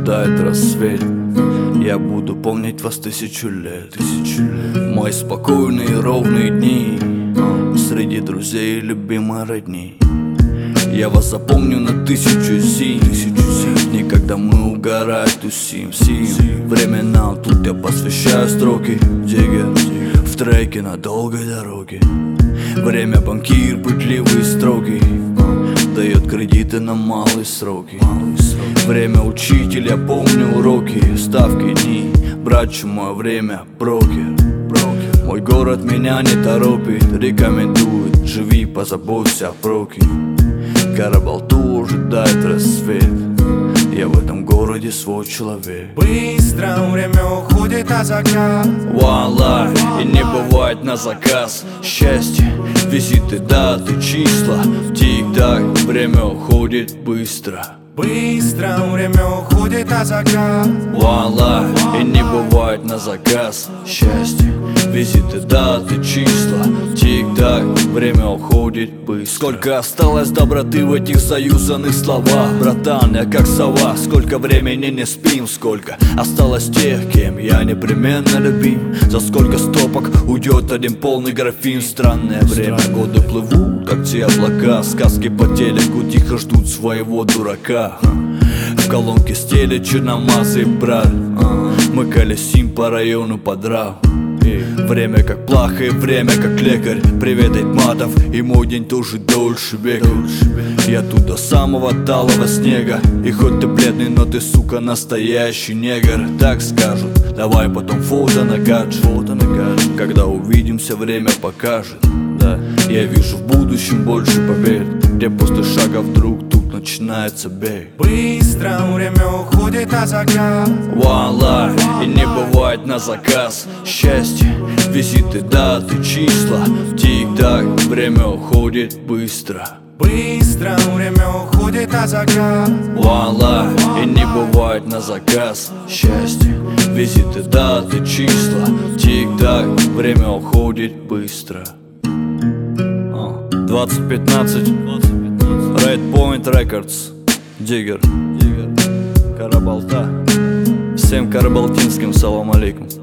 ожидает рассвет. Я буду помнить вас тысячу лет. Мои спокойные и ровные дни среди друзей и любимой родни. Я вас запомню на тысячу зим. Никогда мы угорать тусим. Временам тут я посвящаю строки. Диггер в треке на долгой дороге. Время банкир, пытливый и строгий, дает кредиты на малые сроки. Время учитель, я помню уроки, ставки дни, братчу мое время брокер. Мой город меня не торопит, рекомендует: живи, позаботься о проке. Карабалту ожидает рассвет, я в этом городе свой человек. Быстро время уходит, а закат One life, и не бывает на заказ. Счастье, визиты, даты, числа. Тик-так, время уходит быстро. Быстро время уходит, а закат One life, и не бывает на заказ. Счастье, визиты, даты, числа. Тик-так, время уходит быстро. Сколько осталось доброты в этих заюзанных словах. Братан, я как сова, сколько времени не спим. Сколько осталось тех, кем я непременно любим. За сколько стопок уйдет один полный графин. Странное время, годы плывут, как те облака. Сказки по телеку тихо ждут своего дурака. В колонке стелет черномазый брат. Мы колесим по району подрав. Время как плаха и время как лекарь. Привет, Айтматов, и мой день тоже дольше века. Я тут до самого талого снега. И хоть ты бледный, но ты, сука, настоящий негр. Так скажут, давай потом фото на гаджет. Когда увидимся, время покажет. Да, я вижу в будущем больше побед, где после шага вдруг тут начинается бег. Быстро время уходит, а закат One life, и не бывает на заказ. Счастье, визиты, даты, числа. Тик-так, время уходит быстро. Быстро время уходит, а закат One life, и не бывает на заказ. Счастье, визиты, даты, числа. Тик-так, время уходит быстро. 2015 Red Point Records. Диггер, Карабалта. Всем карабалтинским салам алейкум.